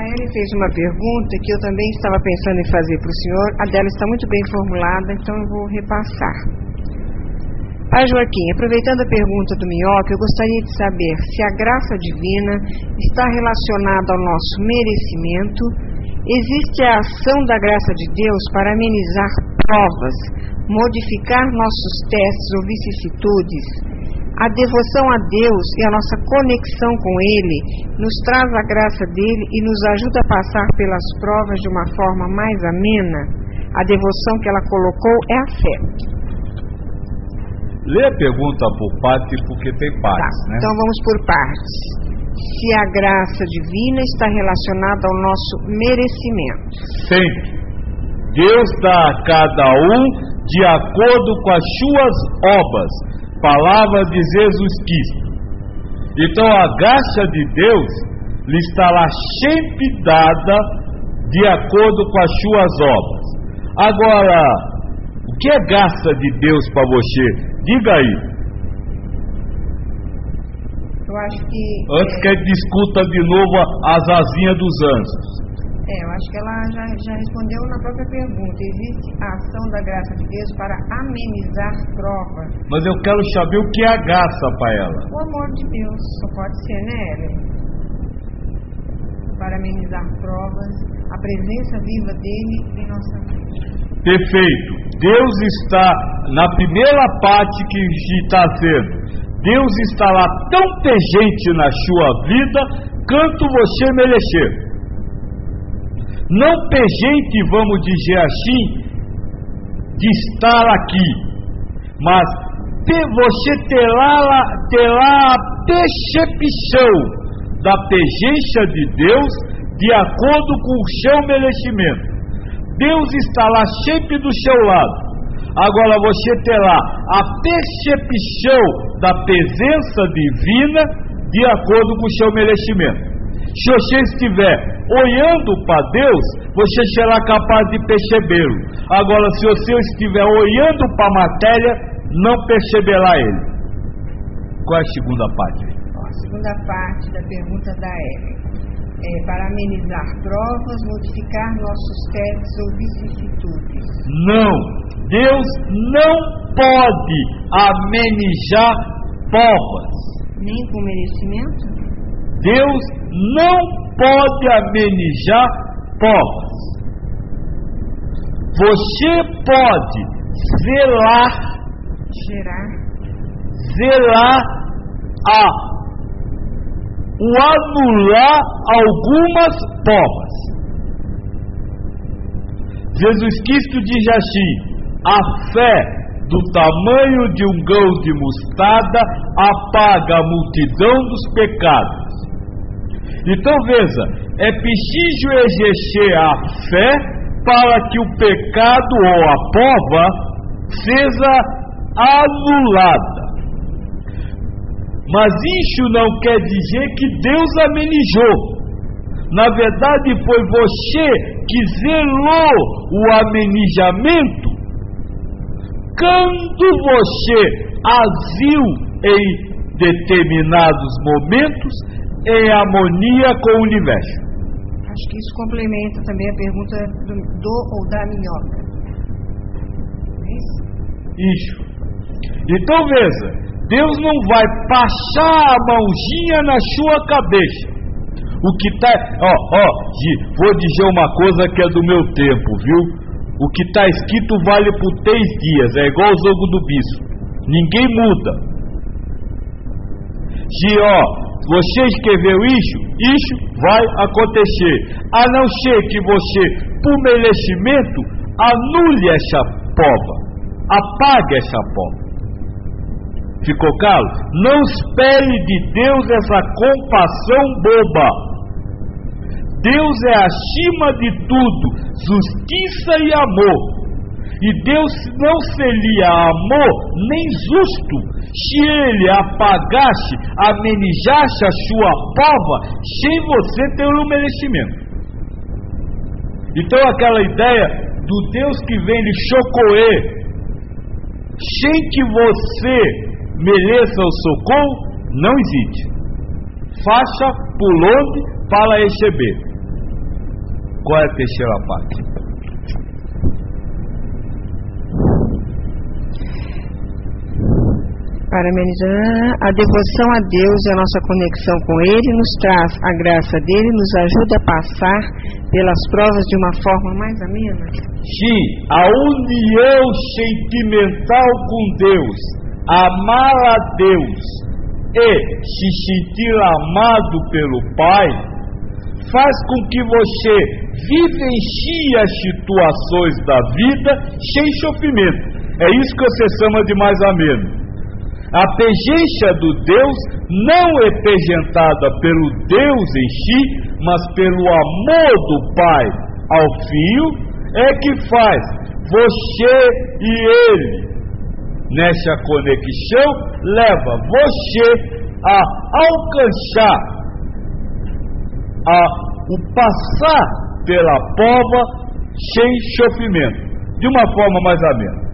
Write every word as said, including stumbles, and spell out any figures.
Ellen fez uma pergunta que eu também estava pensando em fazer para o senhor. A dela está muito bem formulada, então eu vou repassar. Pai Joaquim, aproveitando a pergunta do Minhoca, eu gostaria de saber se a graça divina está relacionada ao nosso merecimento. Existe a ação da graça de Deus para amenizar provas, modificar nossos testes ou vicissitudes. A devoção a Deus e a nossa conexão com Ele nos traz a graça dele e nos ajuda a passar pelas provas de uma forma mais amena. A devoção que ela colocou é a fé. Lê a pergunta por parte, porque tem partes, tá, né? Então vamos por partes. Se a graça divina está relacionada ao nosso merecimento. Sempre. Deus dá a cada um de acordo com as suas obras. Palavra de Jesus Cristo. Então a graça de Deus lhe estará sempre dada de acordo com as suas obras. Agora, o que é graça de Deus para você? Diga aí. Eu acho que... Antes é... que ele discuta de novo as asinhas dos anjos. É, eu acho que ela já, já respondeu na própria pergunta. Existe a ação da graça de Deus para amenizar provas. Mas eu quero saber o que é a graça para ela. O amor de Deus, só pode ser, né, Ellen? Para amenizar provas, a presença viva dele em nossa vida. Perfeito. Deus está na primeira parte que está sendo. Deus está lá tão presente na sua vida quanto você merecer. Não presente, vamos dizer assim, de estar aqui, mas ter, você terá, terá a percepção da presença de Deus de acordo com o seu merecimento. Deus está lá sempre do seu lado. Agora você terá a percepção da presença divina de acordo com o seu merecimento. Se você estiver olhando para Deus, você será capaz de percebê-lo. Agora, se você estiver olhando para a matéria, não perceberá ele. Qual é a segunda parte? A segunda parte da pergunta da Ellen. É para amenizar provas, modificar nossos testes ou vicissitudes. Não, Deus não pode amenizar provas. Nem com merecimento? Deus não pode amenizar provas. Você pode zelar, gerar, zelar a o anular algumas provas. Jesus Cristo diz assim: a fé do tamanho de um grão de mostarda apaga a multidão dos pecados. Então veja, é preciso exercer a fé para que o pecado ou a prova seja anulada. Mas isso não quer dizer que Deus amenizou. Na verdade, foi você que zelou o amenizamento quando você agiu em determinados momentos em harmonia com o universo. Acho que isso complementa também a pergunta do, do ou da minhoca. É isso? Isso. Então veja, Deus não vai passar a mãozinha na sua cabeça. O que está... Ó, ó, vou dizer uma coisa que é do meu tempo, viu? O que está escrito vale por três dias. É igual o jogo do bispo. Ninguém muda. Se, ó, você escreveu isso, isso vai acontecer. A não ser que você, por merecimento, anule essa prova. Apague essa prova. Ficou claro? Não espere de Deus essa compaixão boba. Deus é acima de tudo, justiça e amor. E Deus não seria amor nem justo se Ele apagasse, amenizasse a sua prova sem você ter o merecimento. Então aquela ideia do Deus que vem lhe socorrer sem que você mereça o socorro, não existe. Faça por onde para receber. Qual é a terceira parte? Para amenizar, a devoção a Deus e a nossa conexão com Ele nos traz a graça dele, nos ajuda a passar pelas provas de uma forma mais amena. Sim, a união sentimental com Deus, amar a Deus e se sentir amado pelo Pai, faz com que você vivencie as situações da vida sem sofrimento. É isso que você chama de mais ameno. A pegência do Deus não é pegentada pelo Deus em si, mas pelo amor do Pai ao Filho, é que faz você e Ele, nessa conexão, leva você a alcançar a, o passar pela prova sem sofrimento, de uma forma mais amena.